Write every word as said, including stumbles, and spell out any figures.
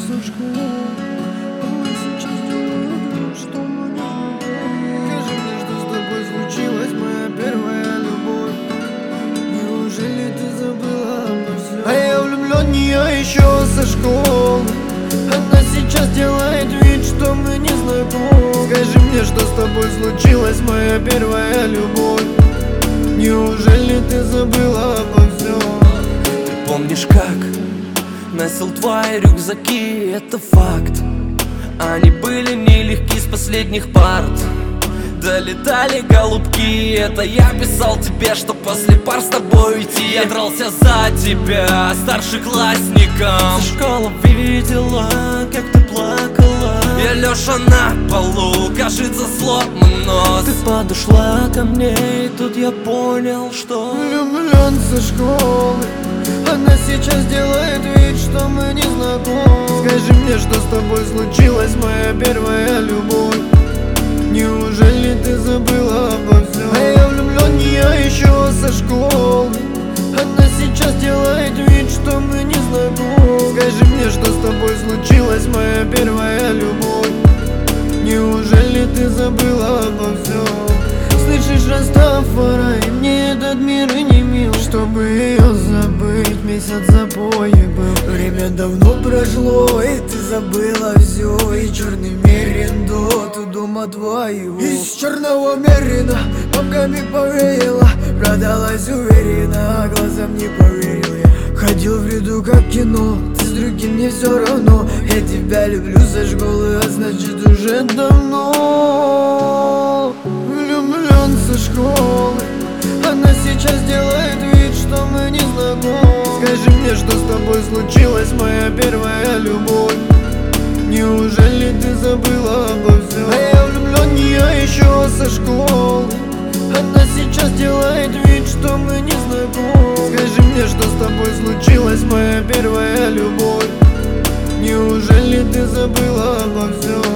со школы. Она сейчас делает вид, что мы не знакомы. Скажи мне, что с тобой случилось, моя первая любовь. Неужели ты забыла обо всем? А я влюблен в нее еще со школы. Она сейчас делает вид, что мы не знакомы. Скажи мне, что с тобой случилось, моя первая любовь. Неужели ты забыла обо всем? Ты помнишь, как носил твои рюкзаки, это факт. Они были нелегки с последних парт. Долетали голубки, это я писал тебе, что после пар с тобой уйти. Я дрался за тебя, старшеклассником. Школа видела, как ты плакала. Я лежа на полу, кажется, сломан нос. Ты подошла ко мне, и тут я понял, что влюблен со школы. Она сейчас делает вид, что мы не знакомы. Скажи мне, что с тобой случилось, моя первая любовь. Неужели ты забыла обо всем? А я влюблен в нее еще со школы. Она сейчас делает вид, что мы не знакомы. Скажи мне, что с тобой случилось, моя первая любовь. Неужели ты забыла обо всем? Слышишь, Растафарай, мне этот мир и не мил. Чтобы ее забыть, месяц запои был. Время давно прошло, и ты забыла все. И черный мерин до дома твоего. Из черного мерина бабками повеяло. Продалась уверенно, а глазам не поверил я. Ходил в ряду как кино, ты с другим мне все равно. Я тебя люблю со школы, а значит уже давно. Влюблен со школы. Она сейчас делает вид, что мы не знакомы. Скажи мне, что с тобой случилось, моя первая любовь. Неужели ты забыла обо всем? А я влюблен в нее еще со школы. Она сейчас делает вид, что мы не знакомы. Скажи мне, что с тобой случилось, моя первая любовь. Неужели ты забыла обо всем?